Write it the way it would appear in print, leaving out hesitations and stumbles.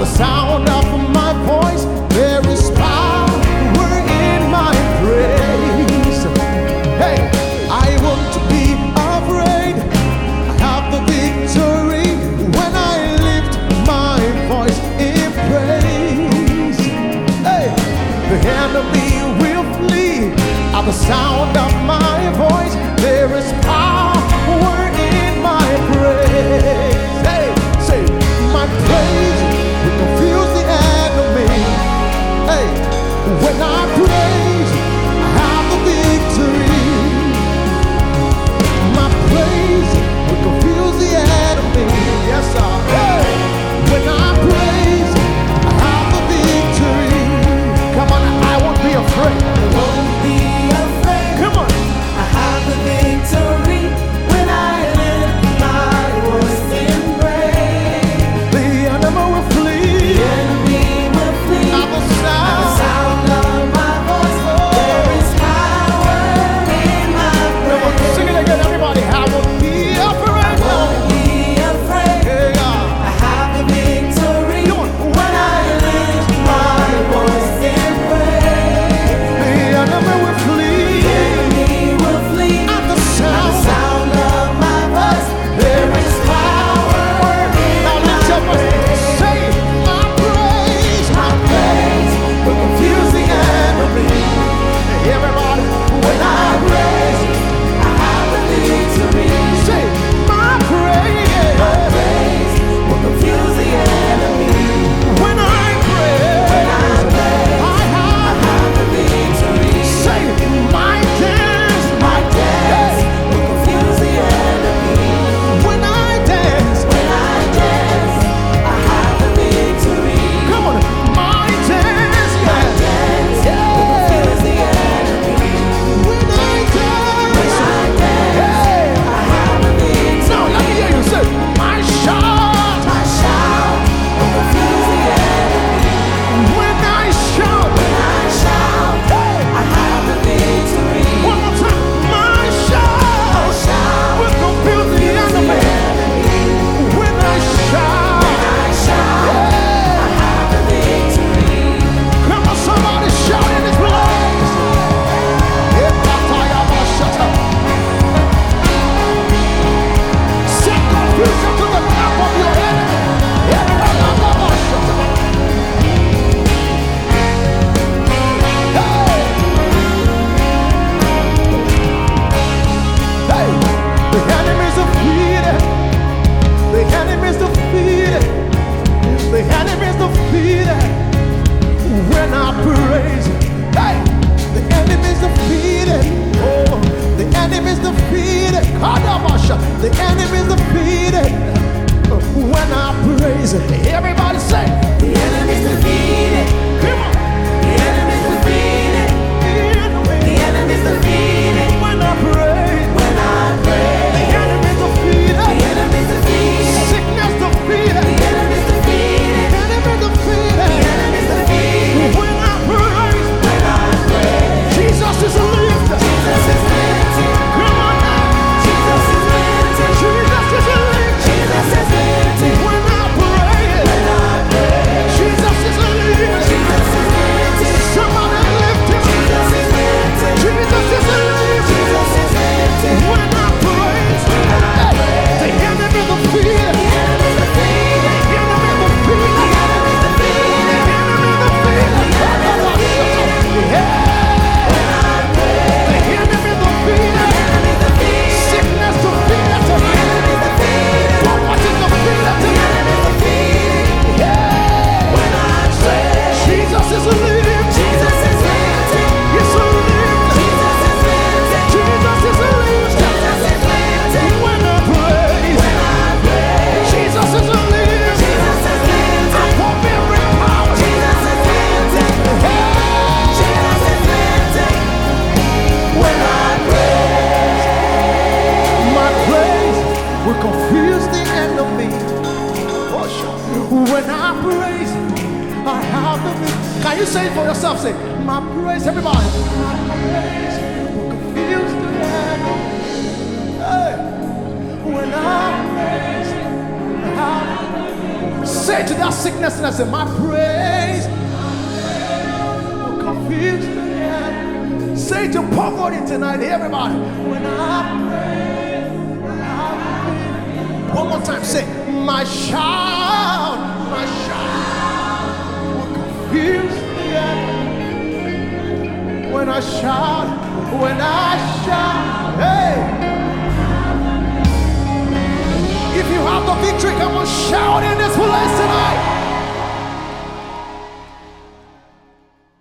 the sound of my voice, there is power in my praise. Hey, I want to be afraid. I have the victory when I lift my voice in praise. Hey, the enemy will flee at the sound of my voice. There is power in my praise. Hey, say, my praise will confuse the enemy. Hey, when I praise, I have the victory. My praise will confuse the enemy. Yes, sir. Hey, when I praise, I have the victory. Come on, I won't be afraid. I won't be afraid. Come on. I have the victory when I lift my voice in praise. The enemy will flee. The enemy will flee At the at the sound of my voice. There is power in my Come on, praise. sing it again, everybody. I won't be afraid. I won't be afraid. Yeah, yeah. I have the victory Come on. when I lift my voice in praise. The enemy will flee. The enemy will flee At the at the sound. sound of my voice. There is power in Now lift your my voice. praise. Say, my praise. My praise will confuse the enemy. Everybody, When I praise, I have the victory. say, my praise. My praise will confuse the enemy. When I pray, When I praise, I I have. have the victory. Say, my dance. My dance will confuse the enemy. When I dance, When I dance, I have the victory. come on, my dance. My Yeah. dance will Yeah. confuse the enemy. When I dance, When I dance, hey. I have the victory. Now let me hear you say, my shout. My shout will confuse the enemy. When I shout, When I shout, hey. I have the victory. One more time, my My shout shout will confuse the enemy. When I shout, When I shout, yeah. I have the victory. Come on, somebody shout in this place. Yeah, Pataya Bashata. Set confusion to the top of your enemy. Yeah, Pataya Bashata. Hey. Hey, the enemy's defeated. The enemy's defeated. The enemy's defeated. When I praise, hey, the enemy's defeated. Oh, the enemy's defeated. Kadabasha, the enemy's defeated. When I praise, everybody say, The enemy's defeated. come on. The enemy's defeated. The enemy's defeated. When I praise, When I the pray, enemy's the defeated. enemy's defeated. Sickness The defeated. enemy's defeated. Enemy The defeated. enemy's defeated. When I praise, When I pray, Jesus is lifted. Jesus is lifted. Come on now. Jesus is lifted. Jesus is lifted. Jesus is lifted. When I praise, When I pray, Jesus is lifted. Jesus is lifted. Somebody lift him. Jesus is lifted. Jesus is lifted. Jesus is lifted. When I praise, the enemy defeated. The enemy's defeated. The enemy defeated. The enemy's defeated. The enemy defeated. Yeah. When I pray, The enemy defeated. the enemy's defeated. Sickness defeated The tonight. enemy's defeated. Poverty defeated The tonight. enemy's defeated. Yeah. When I pray, Jesus is lifted. Jesus is lifted. He's lifted. Jesus is lifted. Jesus is lifted. Jesus is lifted. When I praise, When I pray, Jesus is lifted. Jesus is lifted. Above every power. Jesus is lifted. Hey. Jesus is lifted. When I pray, My praise will confuse the enemy. Oh, sure. When I praise, I have the victory. Can you say it for yourself? Say, my praise, everybody. My praise will confuse the enemy. Hey. When I praise, I have. Say to that sickness and I say, my praise will confuse the end. Say to poverty tonight, everybody. When I pray, one more time, say, my shout will confuse the end. When I shout, hey. If you have the victory, come on, shout.